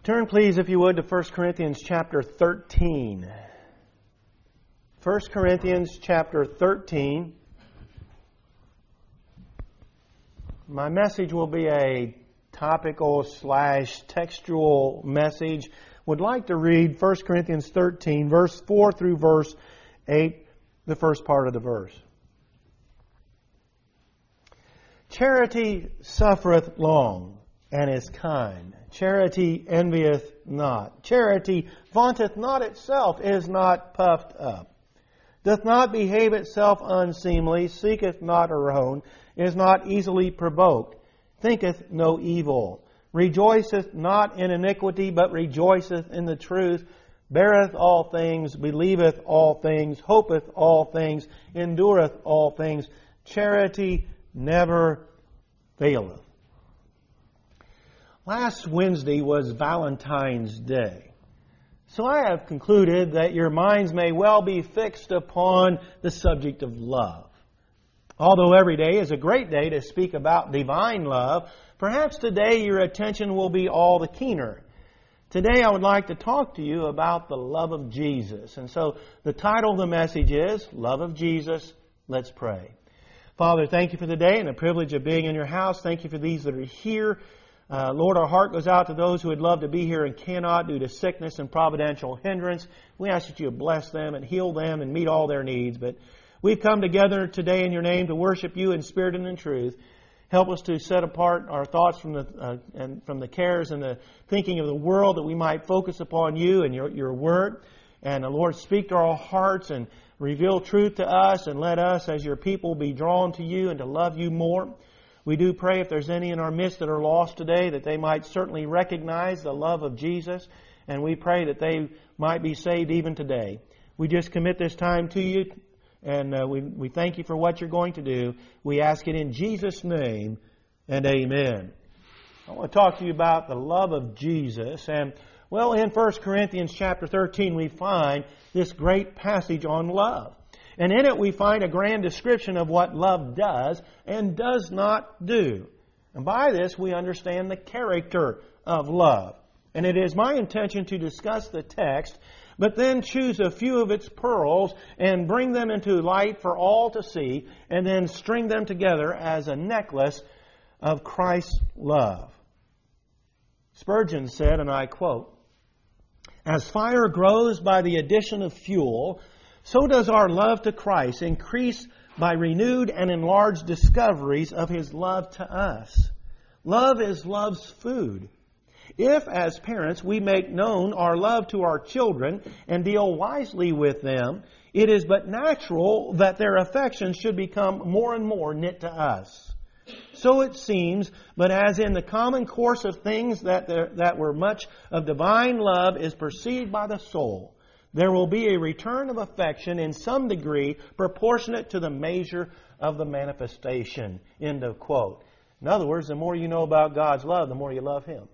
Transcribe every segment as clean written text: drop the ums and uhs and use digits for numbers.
Turn, please, if you would, to 1 Corinthians chapter 13. 1 Corinthians chapter 13. My message will be a topical / textual message. Would like to read 1 Corinthians 13, verse 4 through verse 8, the first part of the verse. Charity suffereth long, and is kind. Charity envieth not. Charity vaunteth not itself, is not puffed up, doth not behave itself unseemly, seeketh not her own, is not easily provoked, thinketh no evil, rejoiceth not in iniquity, but rejoiceth in the truth, beareth all things, believeth all things, hopeth all things, endureth all things. Charity never faileth. Last Wednesday was Valentine's Day. So I have concluded that your minds may well be fixed upon the subject of love. Although every day is a great day to speak about divine love, perhaps today your attention will be all the keener. Today I would like to talk to you about the love of Jesus. And so the title of the message is, Love of Jesus. Let's pray. Father, thank you for the day and the privilege of being in your house. Thank you for these that are here. Lord, our heart goes out to those who would love to be here and cannot due to sickness and providential hindrance. We ask that you bless them and heal them and meet all their needs. But we've come together today in your name to worship you in spirit and in truth. Help us to set apart our thoughts from the cares and the thinking of the world, that we might focus upon you and your word. And Lord, speak to our hearts and reveal truth to us, and let us as your people be drawn to you and to love you more. We do pray if there's any in our midst that are lost today, that they might certainly recognize the love of Jesus, and we pray that they might be saved even today. We just commit this time to you, and we thank you for what you're going to do. We ask it in Jesus' name, and amen. I want to talk to you about the love of Jesus. And, well, in 1 Corinthians chapter 13, we find this great passage on love. And in it we find a grand description of what love does and does not do. And by this we understand the character of love. And it is my intention to discuss the text, but then choose a few of its pearls and bring them into light for all to see, and then string them together as a necklace of Christ's love. Spurgeon said, and I quote, "As fire grows by the addition of fuel, so does our love to Christ increase by renewed and enlarged discoveries of His love to us. Love is love's food. If, as parents, we make known our love to our children and deal wisely with them, it is but natural that their affections should become more and more knit to us. So it seems, but as in the common course of things that were much of divine love is perceived by the soul, there will be a return of affection in some degree proportionate to the measure of the manifestation." End of quote. In other words, the more you know about God's love, the more you love Him.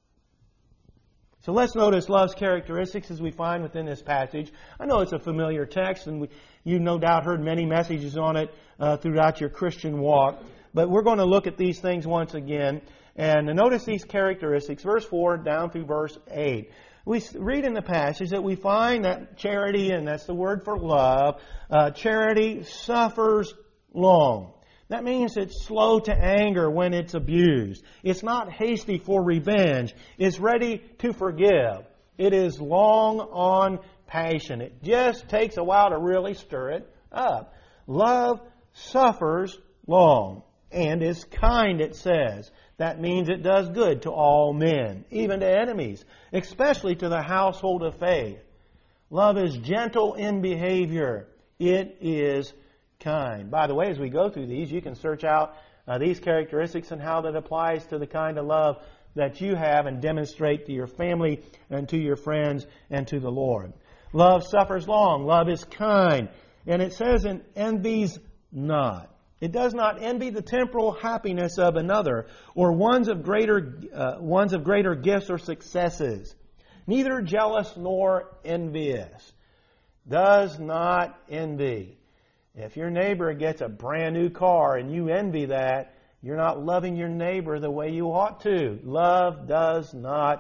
So let's notice love's characteristics as we find within this passage. I know it's a familiar text, and you've no doubt heard many messages on it throughout your Christian walk. But we're going to look at these things once again. And notice these characteristics, verse 4 down through verse 8. We read in the passage that we find that charity, and that's the word for love, charity suffers long. That means it's slow to anger when it's abused. It's not hasty for revenge. It's ready to forgive. It is long on passion. It just takes a while to really stir it up. Love suffers long and is kind, it says. That means it does good to all men, even to enemies, especially to the household of faith. Love is gentle in behavior. It is kind. By the way, as we go through these, you can search out these characteristics and how that applies to the kind of love that you have and demonstrate to your family and to your friends and to the Lord. Love suffers long. Love is kind. And it says, "and envies not." It does not envy the temporal happiness of another or ones of greater gifts or successes. Neither jealous nor envious. Does not envy. If your neighbor gets a brand new car and you envy that, you're not loving your neighbor the way you ought to. Love does not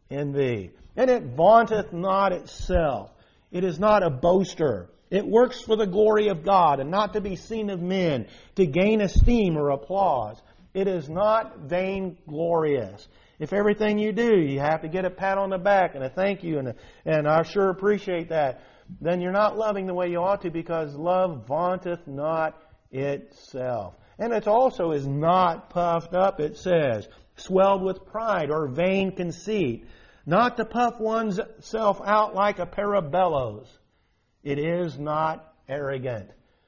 in thee. And it vaunteth not itself. It is not a boaster. It works for the glory of God and not to be seen of men, to gain esteem or applause. It is not vainglorious. If everything you do, you have to get a pat on the back and a thank you, and I sure appreciate that, then you're not loving the way you ought to, because love vaunteth not itself. And it also is not puffed up, it says, swelled with pride or vain conceit, not to puff one's self out like a pair of bellows. It is not arrogant.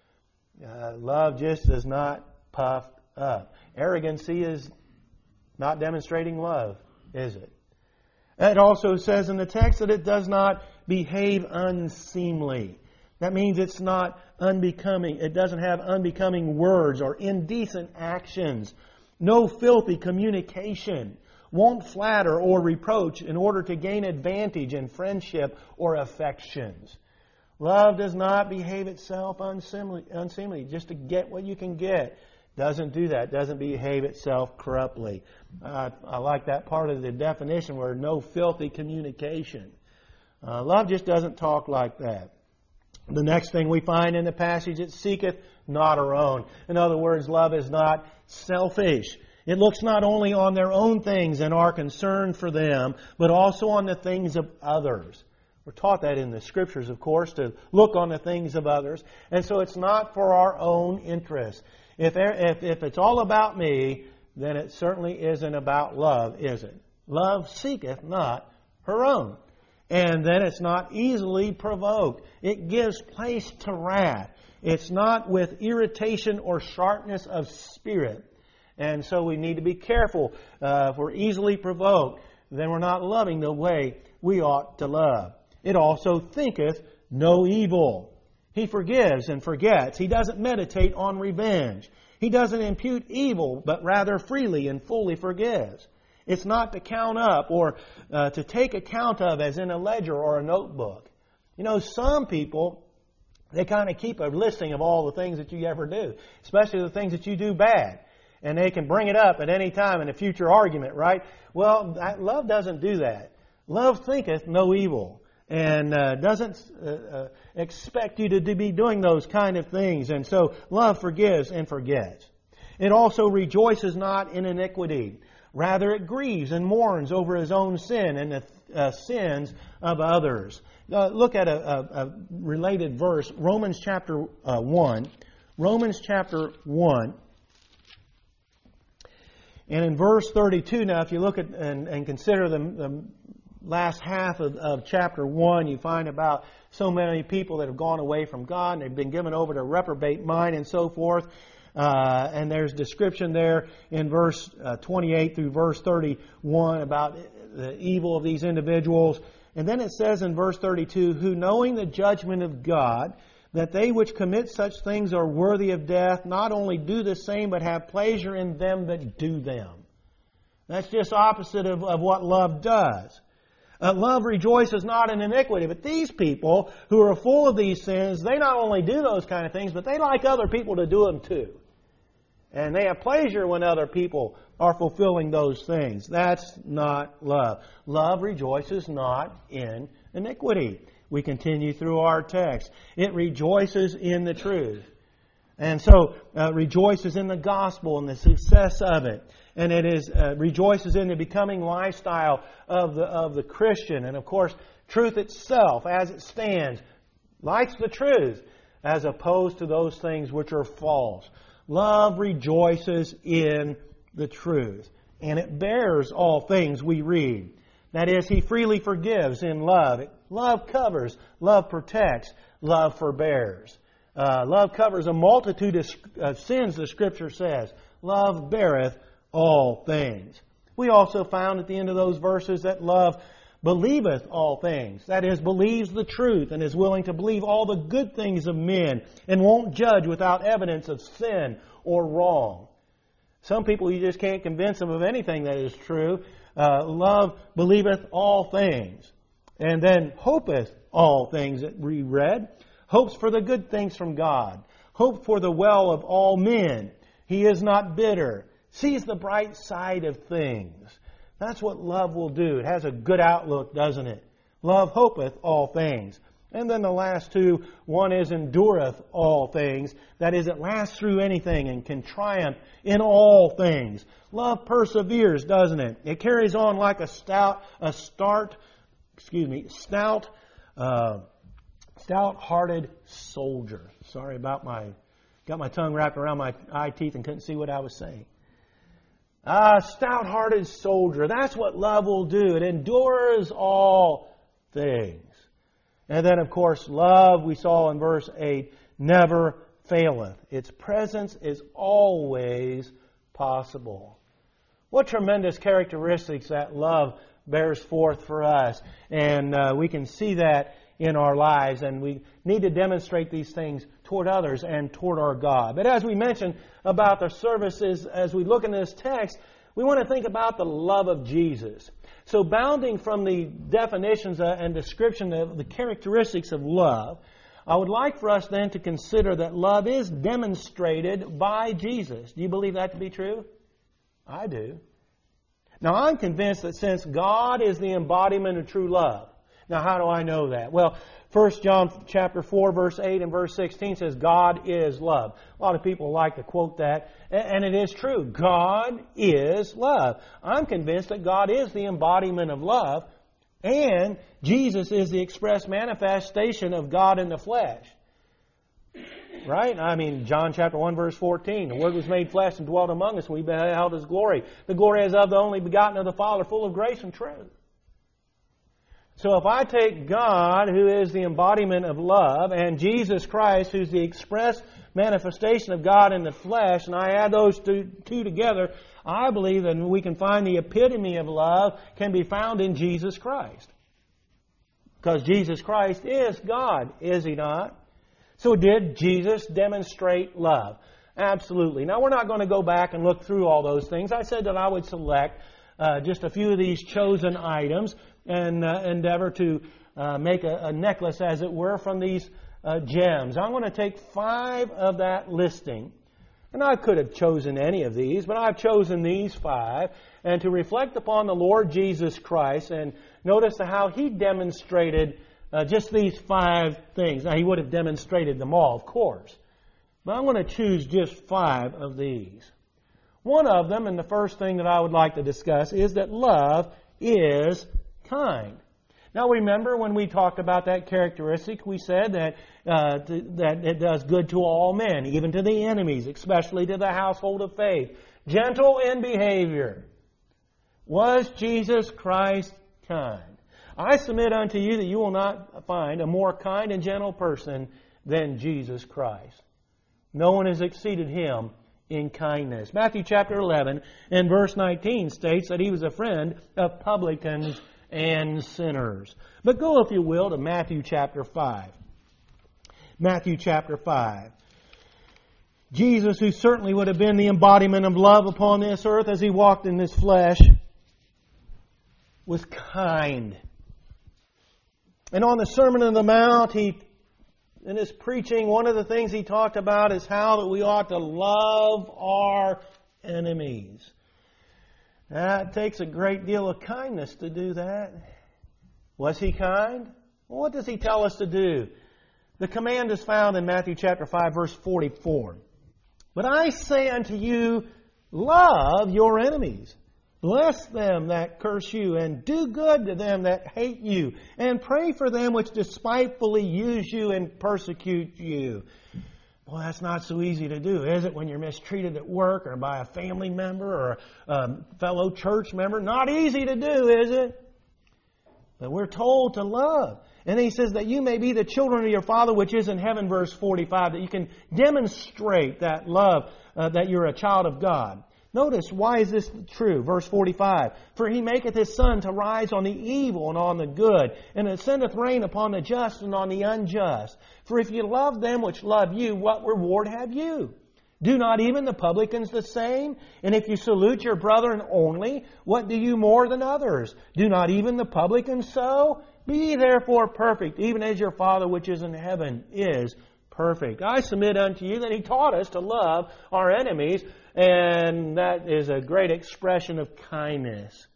Love just is not puffed up. Arrogancy is not demonstrating love, is it? It also says in the text that it does not behave unseemly. That means it's not unbecoming. It doesn't have unbecoming words or indecent actions. No filthy communication. Won't flatter or reproach in order to gain advantage in friendship or affections. Love does not behave itself unseemly just to get what you can get. Doesn't do that. Doesn't behave itself corruptly. I like that part of the definition where no filthy communication. Love just doesn't talk like that. The next thing we find in the passage, it seeketh not her own. In other words, love is not selfish. It looks not only on their own things and are concerned for them, but also on the things of others. We're taught that in the Scriptures, of course, to look on the things of others. And so it's not for our own interest. If it's all about me, then it certainly isn't about love, is it? Love seeketh not her own. And then it's not easily provoked. It gives place to wrath. It's not with irritation or sharpness of spirit. And so we need to be careful. If we're easily provoked, then we're not loving the way we ought to love. It also thinketh no evil. He forgives and forgets. He doesn't meditate on revenge. He doesn't impute evil, but rather freely and fully forgives. It's not to count up or to take account of as in a ledger or a notebook. You know, some people, they kind of keep a listing of all the things that you ever do, especially the things that you do bad. And they can bring it up at any time in a future argument, right? Well, love doesn't do that. Love thinketh no evil and doesn't expect you to be doing those kind of things. And so love forgives and forgets. It also rejoices not in iniquity. Rather, it grieves and mourns over his own sin and the sins of others. Look at a related verse, Romans chapter 1. Romans chapter 1. And in verse 32, now if you look at and consider the last half of chapter 1, you find about so many people that have gone away from God and they've been given over to reprobate mind and so forth. And there's description there in verse 28 through verse 31 about the evil of these individuals. And then it says in verse 32, who knowing the judgment of God, that they which commit such things are worthy of death, not only do the same, but have pleasure in them that do them. That's just opposite of what love does. Love rejoices not in iniquity. But these people who are full of these sins, they not only do those kind of things, but they like other people to do them too. And they have pleasure when other people are fulfilling those things. That's not love. Love rejoices not in iniquity. We continue through our text. It rejoices in the truth. And so rejoices in the gospel and the success of it. And it is rejoices in the becoming lifestyle of the Christian. And of course, truth itself as it stands likes the truth as opposed to those things which are false. Love rejoices in the truth. And it bears all things we read. That is, He freely forgives in love. Love covers, love protects, love forbears. Love covers a multitude of sins, the Scripture says. Love beareth all things. We also found at the end of those verses that love believeth all things. That is, believes the truth and is willing to believe all the good things of men and won't judge without evidence of sin or wrong. Some people, you just can't convince them of anything that is true. Love believeth all things. And then hopeth all things that we read. Hopes for the good things from God. Hope for the well of all men. He is not bitter. Sees the bright side of things. That's what love will do. It has a good outlook, doesn't it? Love hopeth all things. And then the last two, one is endureth all things. That is, it lasts through anything and can triumph in all things. Love perseveres, doesn't it? It carries on like a stout-hearted soldier. Sorry about got my tongue wrapped around my eye teeth and couldn't see what I was saying. A stout-hearted soldier. That's what love will do. It endures all things. And then, of course, love, we saw in verse 8, never faileth. Its presence is always possible. What tremendous characteristics that love bears forth for us. And we can see that in our lives. And we need to demonstrate these things toward others and toward our God. But as we mentioned about the services, as we look in this text, we want to think about the love of Jesus. So bounding from the definitions and description of the characteristics of love, I would like for us then to consider that love is demonstrated by Jesus. Do you believe that to be true? I do. Now I'm convinced that since God is the embodiment of true love, now how do I know that? Well, 1 John chapter 4, verse 8 and verse 16 says, God is love. A lot of people like to quote that, and it is true. God is love. I'm convinced that God is the embodiment of love, and Jesus is the express manifestation of God in the flesh. Right? I mean, John chapter 1, verse 14, the Word was made flesh and dwelt among us, and we beheld His glory. The glory is of the only begotten of the Father, full of grace and truth. So if I take God, who is the embodiment of love, and Jesus Christ, who's the express manifestation of God in the flesh, and I add those two together, I believe that we can find the epitome of love can be found in Jesus Christ. Because Jesus Christ is God, is He not? So did Jesus demonstrate love? Absolutely. Now we're not going to go back and look through all those things. I said that I would select just a few of these chosen items and endeavor to make a necklace, as it were, from these gems. I'm going to take 5 of that listing. And I could have chosen any of these, but I've chosen these 5. And to reflect upon the Lord Jesus Christ and notice how He demonstrated just these 5 things. Now, He would have demonstrated them all, of course. But I'm going to choose just 5 of these. One of them, and the first thing that I would like to discuss, is that love is kind. Now remember when we talked about that characteristic, we said that it does good to all men, even to the enemies, especially to the household of faith. Gentle in behavior. Was Jesus Christ kind? I submit unto you that you will not find a more kind and gentle person than Jesus Christ. No one has exceeded Him in kindness. Matthew chapter 11 and verse 19 states that He was a friend of publicans and sinners. But go, if you will, to Matthew chapter 5. Matthew chapter 5. Jesus, who certainly would have been the embodiment of love upon this earth as He walked in this flesh, was kind. And on the Sermon on the Mount, in His preaching, one of the things He talked about is how that we ought to love our enemies. It takes a great deal of kindness to do that. Was He kind? Well, what does He tell us to do? The command is found in Matthew chapter 5, verse 44. But I say unto you, love your enemies. Bless them that curse you, and do good to them that hate you, and pray for them which despitefully use you and persecute you. Well, that's not so easy to do, is it, when you're mistreated at work or by a family member or a fellow church member? Not easy to do, is it? But we're told to love. And then He says that you may be the children of your Father which is in heaven, verse 45, that you can demonstrate that love, that you're a child of God. Notice, why is this true? Verse 45, for He maketh His sun to rise on the evil and on the good, and it sendeth rain upon the just and on the unjust. For if you love them which love you, what reward have you? Do not even the publicans the same? And if you salute your brethren only, what do you more than others? Do not even the publicans so? Be ye therefore perfect, even as your Father which is in heaven is perfect. I submit unto you that He taught us to love our enemies, and that is a great expression of kindness.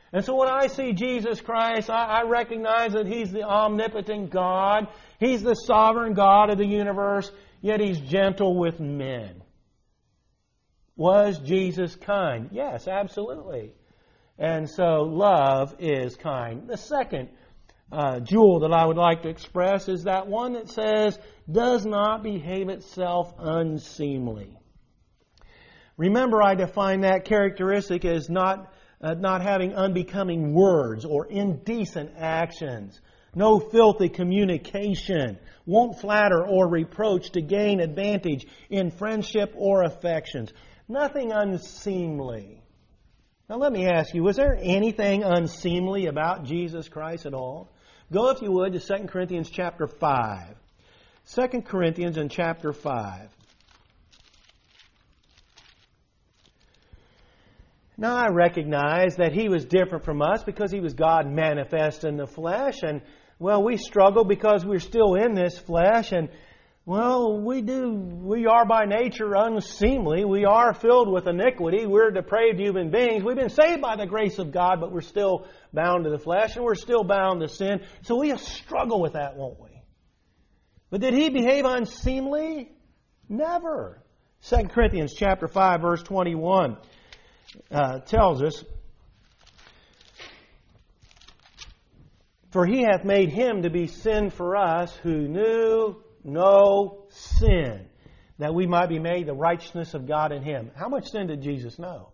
And so when I see Jesus Christ, I recognize that He's the omnipotent God. He's the sovereign God of the universe, yet He's gentle with men. Was Jesus kind? Yes, absolutely. And so love is kind. The second jewel that I would like to express is that one that says, does not behave itself unseemly. Remember, I define that characteristic as not having unbecoming words or indecent actions. No filthy communication. Won't flatter or reproach to gain advantage in friendship or affections. Nothing unseemly. Now let me ask you, was there anything unseemly about Jesus Christ at all? Go, if you would, to 2 Corinthians chapter 5. 2 Corinthians in chapter 5. Now I recognize that He was different from us because He was God manifest in the flesh. And, well, we struggle because we're still in this flesh. And, well, we are by nature unseemly. We are filled with iniquity. We're depraved human beings. We've been saved by the grace of God, but we're still bound to the flesh and we're still bound to sin. So we struggle with that, won't we? But did He behave unseemly? Never. 2 Corinthians chapter 5, verse 21 tells us, for He hath made Him to be sin for us who knew no sin, that we might be made the righteousness of God in Him. How much sin did Jesus know?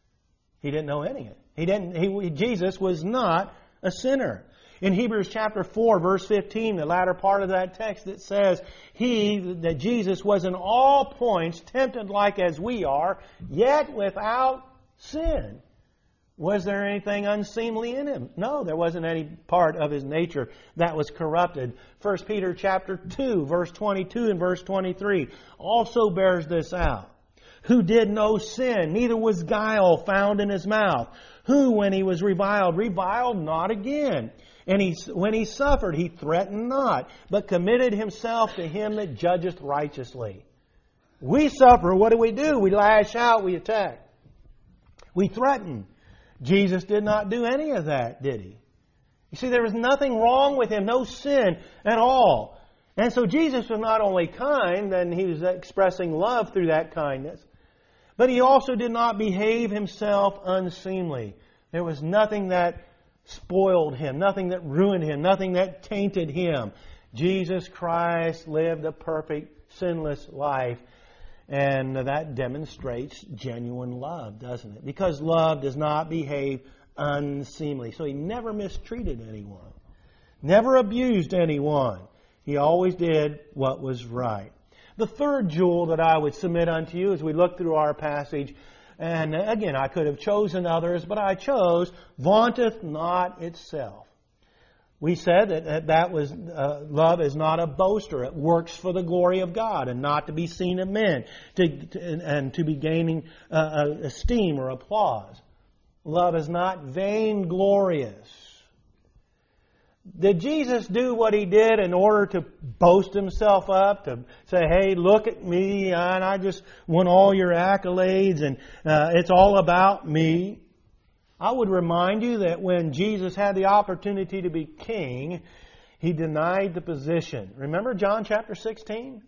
He didn't know any of it. Jesus was not a sinner. In Hebrews chapter 4, verse 15, the latter part of that text, it says, that Jesus was in all points tempted like as we are, yet without sin. Was there anything unseemly in Him? No, there wasn't any part of His nature that was corrupted. 1 Peter chapter 2, verse 22 and verse 23 also bears this out. Who did no sin, neither was guile found in His mouth. Who, when He was reviled not again. And when He suffered, He threatened not, but committed Himself to Him that judgeth righteously. We suffer, what do? We lash out, we attack. We threaten. Jesus did not do any of that, did He? You see, there was nothing wrong with Him, no sin at all. And so Jesus was not only kind, then He was expressing love through that kindness, but He also did not behave Himself unseemly. There was nothing that spoiled Him, nothing that ruined Him, nothing that tainted Him. Jesus Christ lived a perfect, sinless life. And that demonstrates genuine love, doesn't it? Because love does not behave unseemly. So He never mistreated anyone, never abused anyone. He always did what was right. The third jewel that I would submit unto you as we look through our passage, and again, I could have chosen others, but I chose, vaunteth not itself. We said that was love is not a boaster. It works for the glory of God and not to be seen of men and to be gaining esteem or applause. Love is not vainglorious. Did Jesus do what He did in order to boast Himself up, to say, hey, look at me, and I just want all your accolades, and it's all about me? I would remind you that when Jesus had the opportunity to be king, He denied the position. Remember John chapter 16?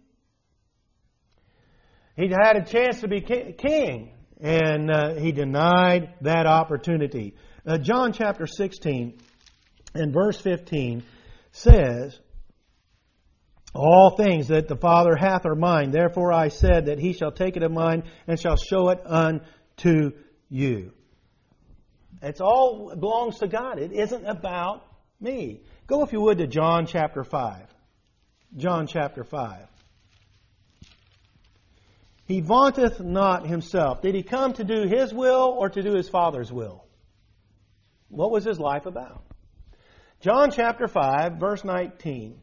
He had a chance to be king, and He denied that opportunity. John chapter 16 and verse 15 says, all things that the Father hath are mine. Therefore I said that He shall take it of mine and shall show it unto you. It all belongs to God. It isn't about me. Go, if you would, to John chapter 5. John chapter 5. He vaunteth not Himself. Did He come to do His will or to do His Father's will? What was His life about? John chapter 5, verse 19.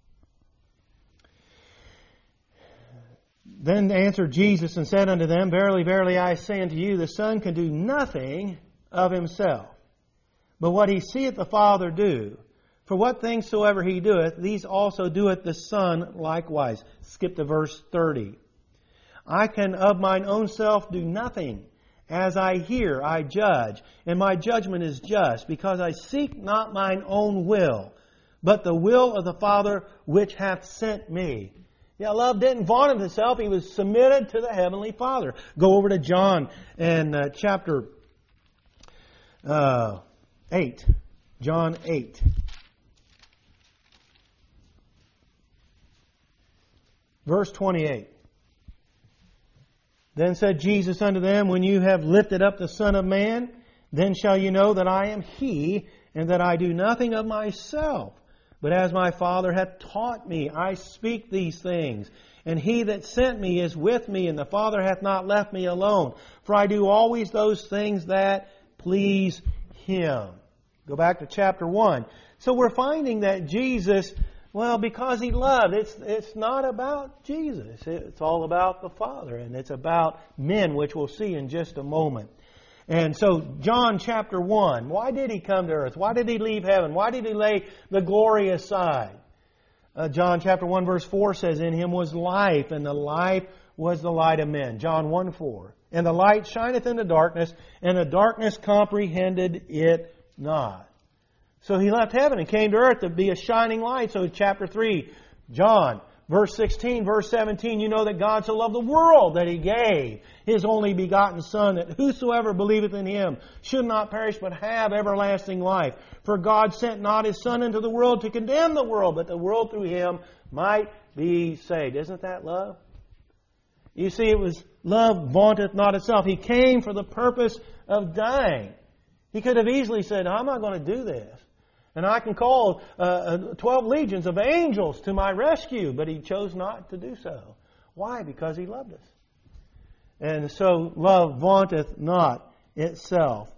Then answered Jesus and said unto them, verily, verily, I say unto you, the Son can do nothing of Himself, but what He seeth the Father do. For what things soever He doeth, these also doeth the Son likewise. Skip to verse 30. I can of mine own self do nothing. As I hear, I judge, and my judgment is just, because I seek not mine own will, but the will of the Father which hath sent me. Yeah, love didn't vaunt of himself. He was submitted to the Heavenly Father. Go over to John and chapter 8. John 8. Verse 28. Then said Jesus unto them, When you have lifted up the Son of Man, then shall you know that I am He, and that I do nothing of myself. But as my Father hath taught me, I speak these things. And He that sent me is with me, and the Father hath not left me alone. For I do always those things that please Him. Go back to chapter 1. So we're finding that Jesus, well, because He loved, it's not about Jesus. It's all about the Father, and it's about men, which we'll see in just a moment. And so, John chapter 1, why did He come to earth? Why did He leave heaven? Why did He lay the glory aside? John chapter 1 verse 4 says, In Him was life, and the life was the light of men. John 1:4. And the light shineth in the darkness, and the darkness comprehended it not. So He left heaven and came to earth to be a shining light. So chapter 3, John, verse 16, verse 17, you know that God so loved the world that He gave His only begotten Son, that whosoever believeth in Him should not perish but have everlasting life. For God sent not His Son into the world to condemn the world, but the world through Him might be saved. Isn't that love? You see, it was love vaunteth not itself. He came for the purpose of dying. He could have easily said, I'm not going to do this. And I can call 12 legions of angels to my rescue. But He chose not to do so. Why? Because He loved us. And so love vaunteth not itself.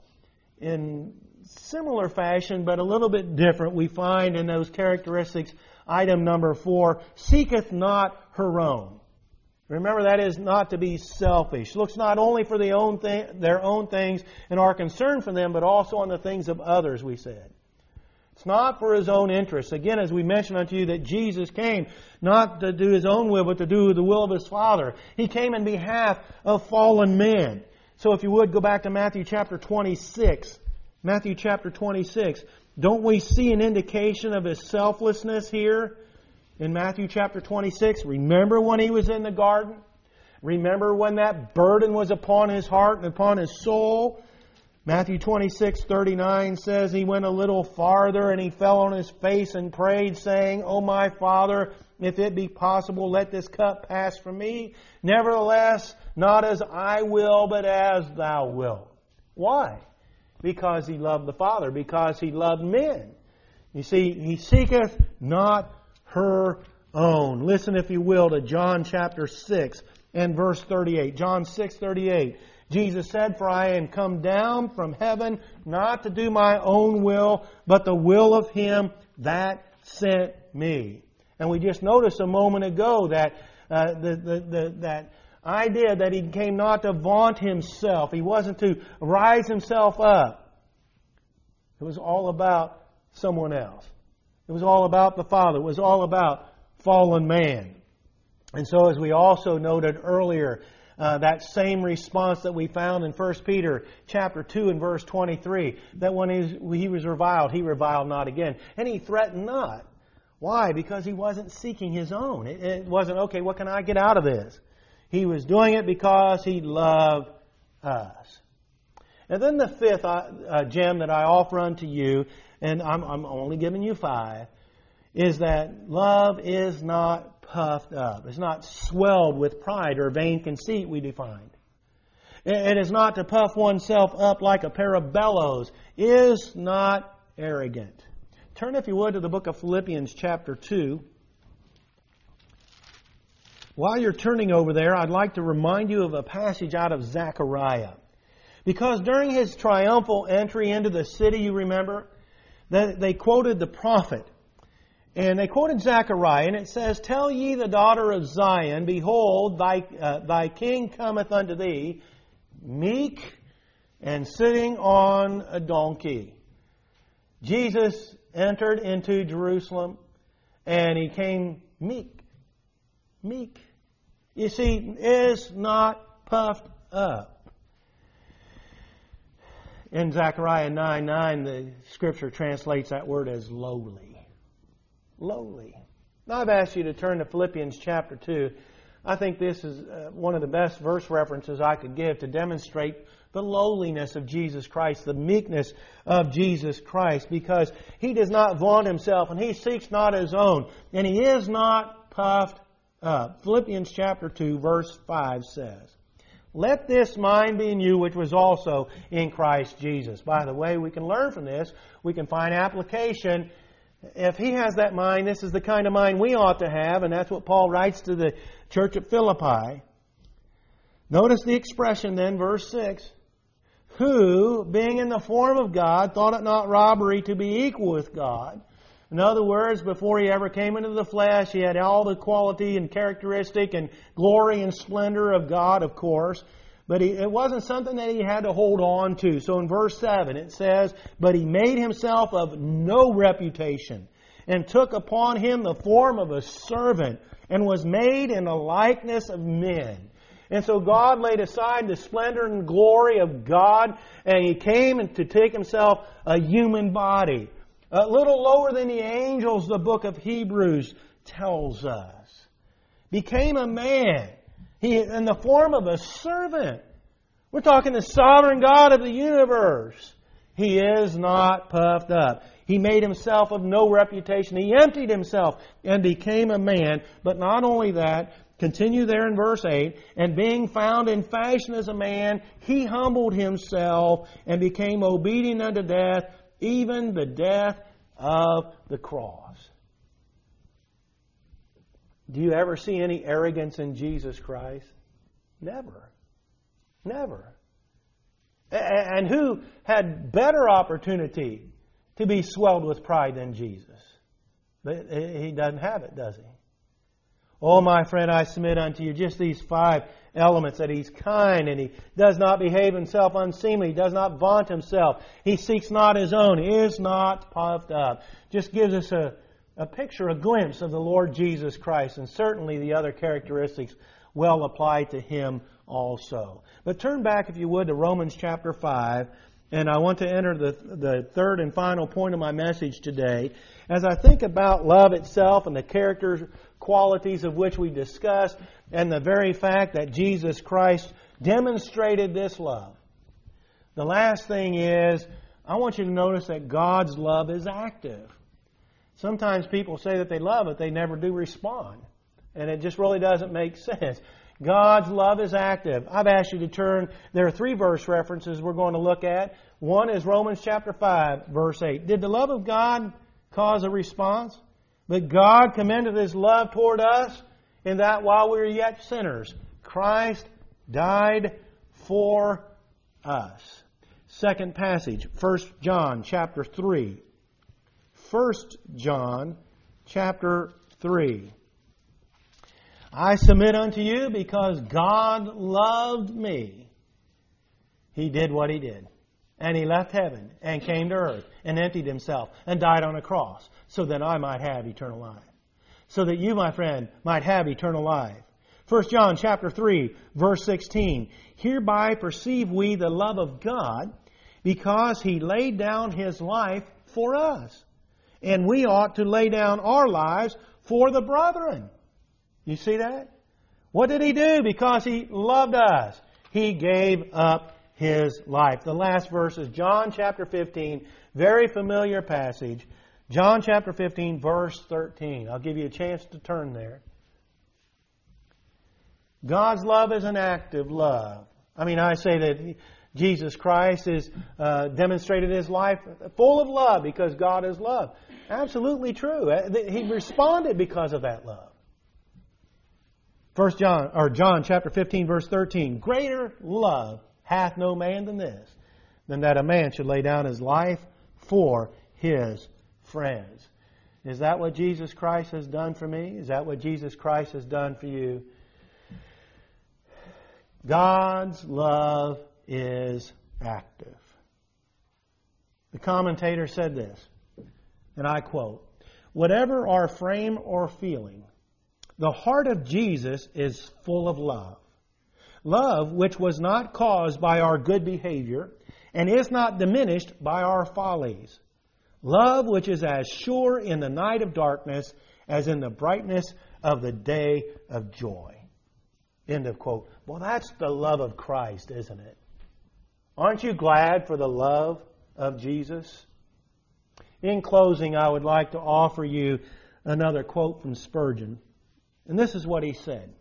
In similar fashion, but a little bit different, we find in those characteristics, item number 4, seeketh not her own. Remember, that is not to be selfish. Looks not only for their own things and are concerned for them, but also on the things of others, we said. It's not for His own interests. Again, as we mentioned unto you, that Jesus came not to do His own will, but to do the will of His Father. He came in behalf of fallen men. So if you would, go back to Matthew chapter 26. Matthew chapter 26. Don't we see an indication of His selflessness here in Matthew chapter 26? Remember when He was in the garden? Remember when that burden was upon His heart and upon His soul? Matthew 26:39 says, He went a little farther and He fell on His face and prayed, saying, O my Father, if it be possible, let this cup pass from me. Nevertheless, not as I will, but as Thou wilt. Why? Because He loved the Father, because He loved men. You see, He seeketh not her own. Listen, if you will, to John chapter 6 and verse 38. John 6:38. Jesus said, For I am come down from heaven not to do my own will, but the will of Him that sent me. And we just noticed a moment ago that that idea that He came not to vaunt Himself. He wasn't to rise Himself up. It was all about someone else. It was all about the Father. It was all about fallen man. And so, as we also noted earlier, that same response that we found in 1 Peter chapter 2 and verse 23, that when he was reviled, He reviled not again. And He threatened not. Why? Because He wasn't seeking His own. It wasn't, okay, what can I get out of this? He was doing it because He loved us. And then the fifth gem that I offer unto you, and I'm only giving you 5, is that love is not puffed up. It's not swelled with pride or vain conceit, we defined. It is not to puff oneself up like a pair of bellows. Is not arrogant. Turn, if you would, to the book of Philippians chapter 2. While you're turning over there, I'd like to remind you of a passage out of Zechariah. Because during his triumphal entry into the city, you remember, that they quoted the prophet. And they quoted Zechariah, and it says, Tell ye the daughter of Zion, Behold, thy king cometh unto thee, meek and sitting on a donkey. Jesus entered into Jerusalem, and He came meek. Meek. You see, is not puffed up. In Zechariah 9:9, the Scripture translates that word as lowly. Lowly. Now I've asked you to turn to Philippians chapter 2. I think this is one of the best verse references I could give to demonstrate the lowliness of Jesus Christ, the meekness of Jesus Christ, because He does not vaunt Himself and He seeks not His own, and He is not puffed up. Philippians chapter 2 verse 5 says, "Let this mind be in you which was also in Christ Jesus." By the way, we can learn from this. We can find application. If He has that mind, this is the kind of mind we ought to have, and that's what Paul writes to the church at Philippi. Notice the expression then, verse 6. "Who, being in the form of God, thought it not robbery to be equal with God." In other words, before He ever came into the flesh, He had all the quality and characteristic and glory and splendor of God, of course. But it wasn't something that He had to hold on to. So in verse 7 it says, "But He made Himself of no reputation, and took upon Him the form of a servant, and was made in the likeness of men." And so God laid aside the splendor and glory of God, and He came to take Himself a human body. A little lower than the angels, the book of Hebrews tells us. Became a man. He in the form of a servant. We're talking the sovereign God of the universe. He is not puffed up. He made Himself of no reputation. He emptied Himself and became a man. But not only that, continue there in verse 8, "And being found in fashion as a man, He humbled Himself and became obedient unto death, even the death of the cross." Do you ever see any arrogance in Jesus Christ? Never. Never. And who had better opportunity to be swelled with pride than Jesus? But He doesn't have it, does He? "Oh, my friend, I submit unto you," just these 5 elements, that He's kind and He does not behave Himself unseemly. He does not vaunt Himself. He seeks not His own. He is not puffed up. Just gives us a picture, a glimpse of the Lord Jesus Christ, and certainly the other characteristics well apply to Him also. But turn back, if you would, to Romans chapter 5, and I want to enter the third and final point of my message today. As I think about love itself and the character qualities of which we discussed, and the very fact that Jesus Christ demonstrated this love, the last thing is, I want you to notice that God's love is active. Sometimes people say that they love it, they never do respond. And it just really doesn't make sense. God's love is active. I've asked you to turn, there are 3 verse references we're going to look at. One is Romans chapter 5, verse 8. Did the love of God cause a response? But God commended His love toward us in that while we were yet sinners, Christ died for us. Second passage, 1 John chapter 3. 1 John chapter 3. "I submit unto you because God loved me." He did what He did. And He left heaven and came to earth and emptied Himself and died on a cross so that I might have eternal life. So that you, my friend, might have eternal life. 1 John chapter 3, verse 16. "Hereby perceive we the love of God, because He laid down His life for us. And we ought to lay down our lives for the brethren." You see that? What did He do? Because He loved us, He gave up His life. The last verse is John chapter 15, very familiar passage. John chapter 15, verse 13. I'll give you a chance to turn there. God's love is an active love. I say that Jesus Christ has demonstrated His life full of love because God is love. Absolutely true. He responded because of that love. John chapter 15, verse 13. "Greater love hath no man than this, than that a man should lay down his life for his friends." Is that what Jesus Christ has done for me? Is that what Jesus Christ has done for you? God's love is active. The commentator said this, and I quote, "Whatever our frame or feeling, the heart of Jesus is full of love. Love which was not caused by our good behavior and is not diminished by our follies. Love which is as sure in the night of darkness as in the brightness of the day of joy. End of quote. Well, that's the love of Christ, isn't it? Aren't you glad for the love of Jesus? In closing, I would like to offer you another quote from Spurgeon. And this is what he said.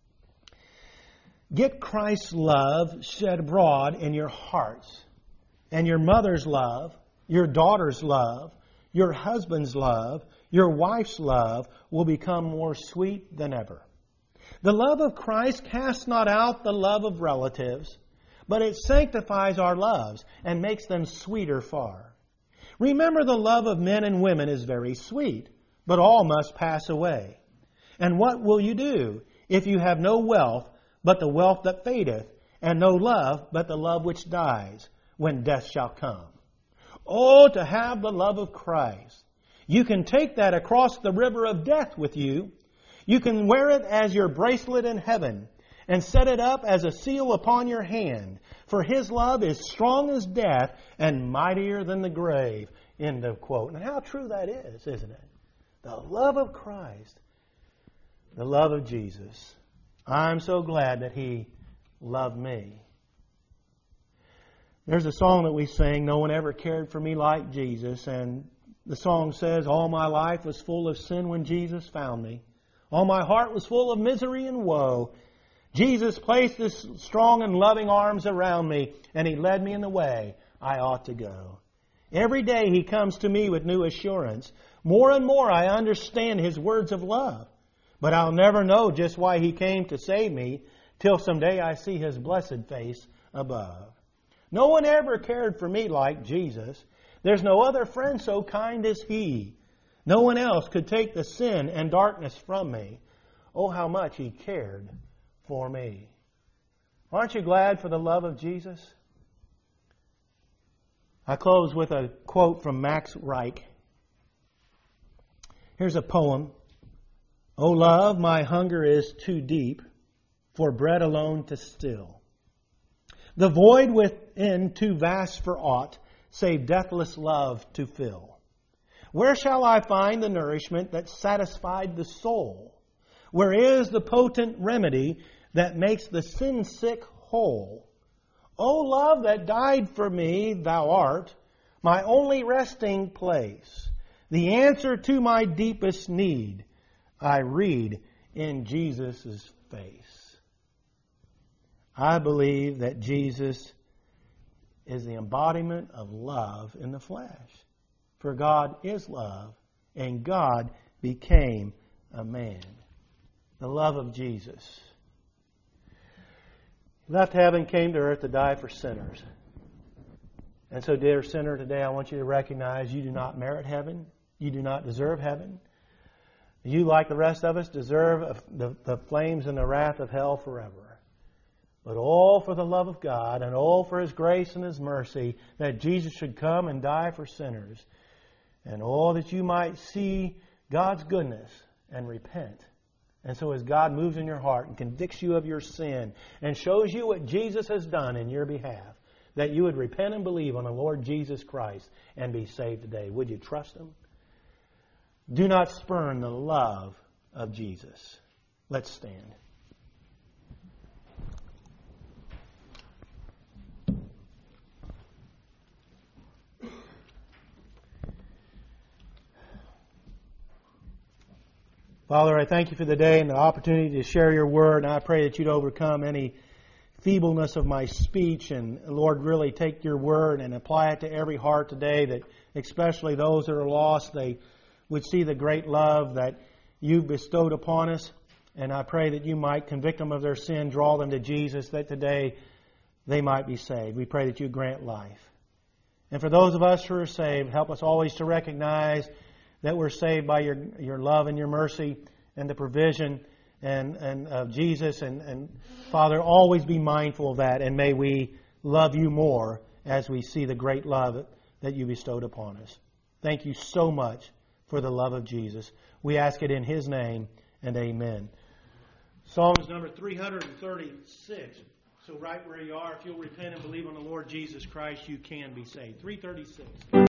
Get Christ's love shed abroad in your hearts, and your mother's love, your daughter's love, your husband's love, your wife's love will become more sweet than ever. The love of Christ casts not out the love of relatives, but it sanctifies our loves and makes them sweeter far. Remember, the love of men and women is very sweet, but all must pass away. And what will you do if you have no wealth but the wealth that fadeth, and no love but the love which dies, when death shall come? Oh, to have the love of Christ! You can take that across the river of death with you. You can wear it as your bracelet in heaven and set it up as a seal upon your hand. For His love is strong as death and mightier than the grave. End of quote. And how true that is, isn't it? The love of Christ. The love of Jesus. I'm so glad that He loved me. There's a song that we sing, No One Ever Cared for Me Like Jesus. And the song says, all my life was full of sin when Jesus found me. All my heart was full of misery and woe. Jesus placed His strong and loving arms around me, and He led me in the way I ought to go. Every day He comes to me with new assurance. More and more I understand His words of love. But I'll never know just why He came to save me till someday I see His blessed face above. No one ever cared for me like Jesus. There's no other friend so kind as He. No one else could take the sin and darkness from me. Oh, how much He cared for me. Aren't you glad for the love of Jesus? I close with a quote from Max Reich. Here's a poem. O love, my hunger is too deep for bread alone to still. The void within too vast for aught save deathless love to fill. Where shall I find the nourishment that satisfied the soul? Where is the potent remedy that makes the sin-sick whole? O love that died for me, Thou art my only resting place. The answer to my deepest need I read in Jesus' face. I believe that Jesus is the embodiment of love in the flesh. For God is love, and God became a man. The love of Jesus. He left heaven, came to earth to die for sinners. And so, dear sinner, today I want you to recognize you do not merit heaven. You do not deserve heaven. You, like the rest of us, deserve the flames and the wrath of hell forever. But all for the love of God and all for His grace and His mercy that Jesus should come and die for sinners. And all that you might see God's goodness and repent. And so as God moves in your heart and convicts you of your sin and shows you what Jesus has done in your behalf, that you would repent and believe on the Lord Jesus Christ and be saved today. Would you trust Him? Do not spurn the love of Jesus. Let's stand. Father, I thank You for the day and the opportunity to share Your word, and I pray that You'd overcome any feebleness of my speech, and Lord, really take Your word and apply it to every heart today, that especially those that are lost, they would see the great love that You've bestowed upon us, and I pray that You might convict them of their sin, draw them to Jesus, that today they might be saved. We pray that You grant life. And for those of us who are saved, help us always to recognize that we're saved by your love and Your mercy and the provision and of Jesus. And Father, always be mindful of that, and may we love You more as we see the great love that You bestowed upon us. Thank You so much for the love of Jesus. We ask it in His name, and amen. Psalms number 336. So right where you are, if you'll repent and believe on the Lord Jesus Christ, you can be saved. 336.